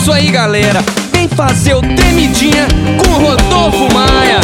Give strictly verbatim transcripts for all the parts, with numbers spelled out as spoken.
isso aí, galera, vem fazer o Tremidinha com o Rodolfo Maia.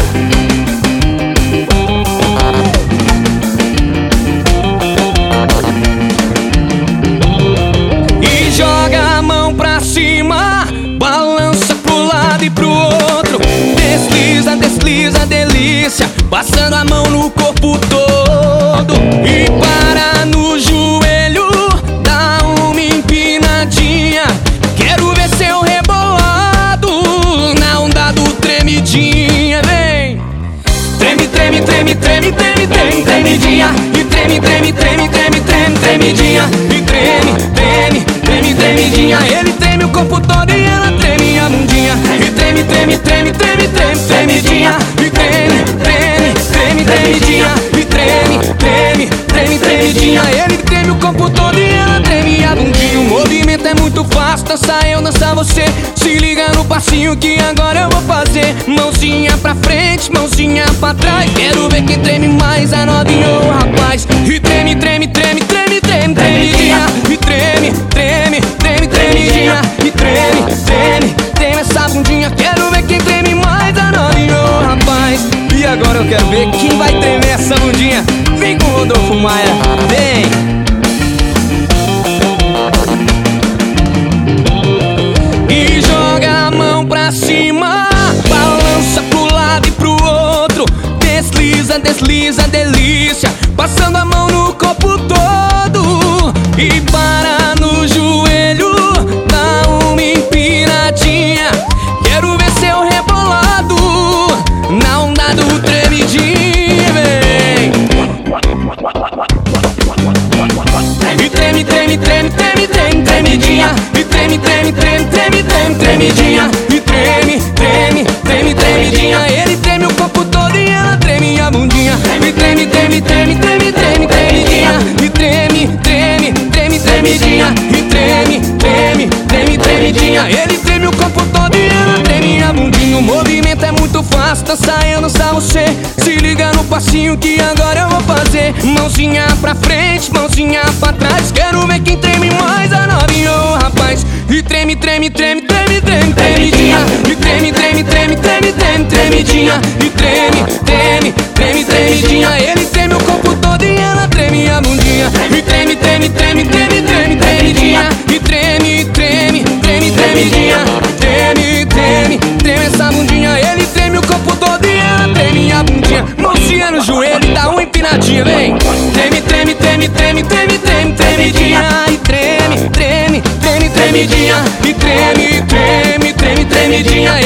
E joga a mão pra cima, balança pro lado e pro outro, desliza, desliza, delícia, passando a mão no corpo todo. E para no joelho, dá uma empinadinha, quero ver seu rebolado na onda do Tremidinha, vem. Treme, treme, treme, treme, treme, treme, tremidinha. E treme, treme, treme, treme, treme, tremidinha. E treme, treme, treme, tremidinha. Ele treme o corpo todo e ela treme a bundinha. E treme, treme, treme, treme, treme, tremidinha. E treme, treme, treme, tremidinha. E treme, treme, treme, tremidinha. Ele treme o corpo todo e ela treme a bundinha. O movimento é muito fácil, dança eu, dança você. Se liga no passinho que agora eu vou fazer. Mãozinha pra frente, mãozinha pra trás. Quero ver quem treme mais, a novinha ou o rapaz. E treme, treme, treme, treme, treme, tremidinha. E treme, treme, treme, tremidinha. E treme, treme, treme essa bundinha. Quero ver quem treme mais, a novinha ou o rapaz. E agora eu quero ver quem vai tremer essa bundinha. Vem com o Rodolfo Maia, vem. E joga a mão pra cima, balança pro lado e pro outro, desliza, desliza, delícia, passando a mão no corpo todo. E para no joelho, dá uma empinadinha, quero ver seu rebolado na onda do Tremidinha, vem. E treme, treme, treme, treme, treme, tremidinha. E treme, treme, treme, treme, treme, tremidinha. E treme, treme, treme, tremidinha. Ele treme o corpo todo e ela treme a bundinha. E treme, treme, treme, treme, treme, tremidinha. E treme, treme, treme, tremidinha. E treme, treme, treme, tremidinha. Ele treme o corpo todo e ela treme a bundinha. O movimento é muito fácil, dança eu, dança você. Se liga no passinho que agora eu vou fazer. Mãozinha pra frente, mãozinha pra trás. Quero ver quem treme mais, a novinha ou o rapaz. E treme, treme, treme, treme, treme, tremidinha. E treme, treme, treme, treme, treme, tremidinha. E treme, treme, treme, tremidinha. Ele treme o corpo todo e ela treme a bundinha. E treme, treme, treme, treme, treme, tremidinha. E treme, treme, treme, tremidinha. Treme, treme, treme essa bundinha. Ele treme o corpo todo e ela treme a bundinha. Mãozinha no joelho e dá uma empinadinha, vem. Treme, treme, treme, treme, treme, treme, tremidinha. E treme, treme, treme, tremidinha. E treme, treme, treme, tremidinha.